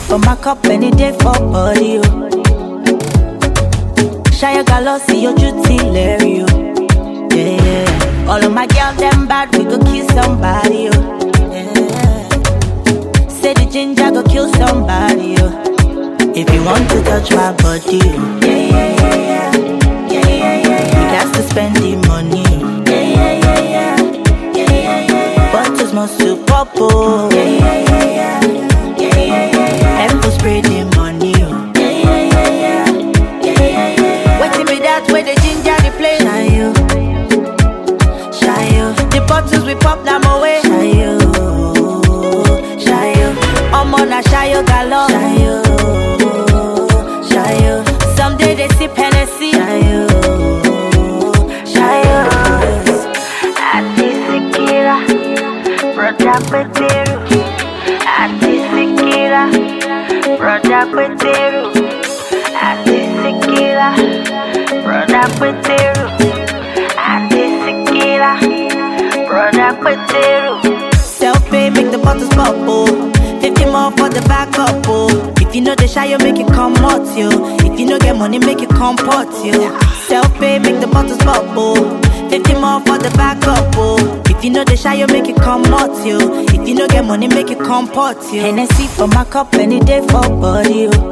for my cup any day for body, oh. Shine your see your duty, Larry, oh. Yeah. All of my girls, them bad, we go kill somebody, oh. Yeah. Say the ginger go kill somebody, oh. If you want to touch my body, oh. Yeah, yeah, yeah, yeah. Yeah, yeah, yeah, yeah. You got to spend the money, oh. Yeah, yeah, yeah, yeah. Yeah, yeah, yeah, yeah. Bottles must to pop, oh. Yeah, yeah, yeah, yeah. Yeah, yeah, yeah, yeah. And go spray the money, oh. Yeah, yeah, yeah, yeah. Yeah, yeah, yeah. Waiting me that way the ginger the play. Shine you, shine you. The bottles we pop now my way. Shine you, shine you. I'm on a shine you galore. Shine you, shine you. Someday they sip Hennessy. Shine you, shine you. Atisikira, brother Peteru. Atisikira, brother Peteru. Atisikira, brother Peteru. Atisikira, brother Peteru. Self-pay, make the bottles pop, oh. 50 more for the backup, oh. If you know the shy, you make it come out, yo. If you know get money, make it come pot, yo. Self-pay, make the bottles pop, oh. 50 more for the backup, oh. If you know the shy, you make it come out, yo. If you know get money, make it come pot, yo. Hennessy for my cup any day for body, oh.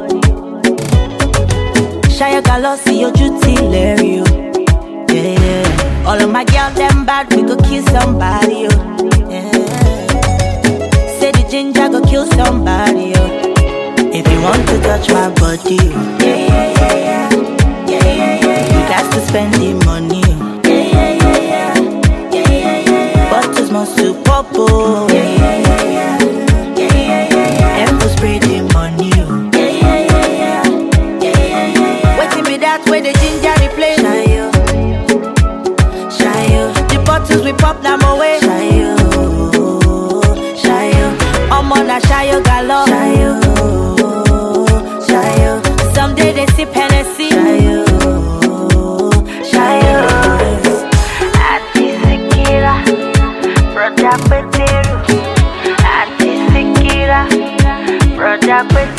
Shy your see your duty, Larry, oh. Yeah, yeah. All of my girls, them bad, we go kill somebody, oh. Yeah. Say the ginger go kill somebody, oh. If you want to touch my body, oh. Yeah, yeah, yeah, yeah. Yeah, yeah, yeah, yeah. You got to spend the money, oh. Yeah, yeah, yeah, yeah. Yeah, yeah, yeah, yeah. Bottles must to pop, oh. Yeah, yeah, yeah, yeah. Yeah, yeah, yeah, yeah. And go spray the money, oh. Yeah, yeah, yeah, yeah. Yeah, yeah, yeah, yeah. Waiting me that way the ginger the play. Shine you, shine you. The bottles we pop now my way. Shine you, shine you. I'm on a shine you galore. Shine you, shine you. Someday they sip Hennessy. Shine you, shine you. Atisikira, brother Peteru. Atisikira, brother Peteru.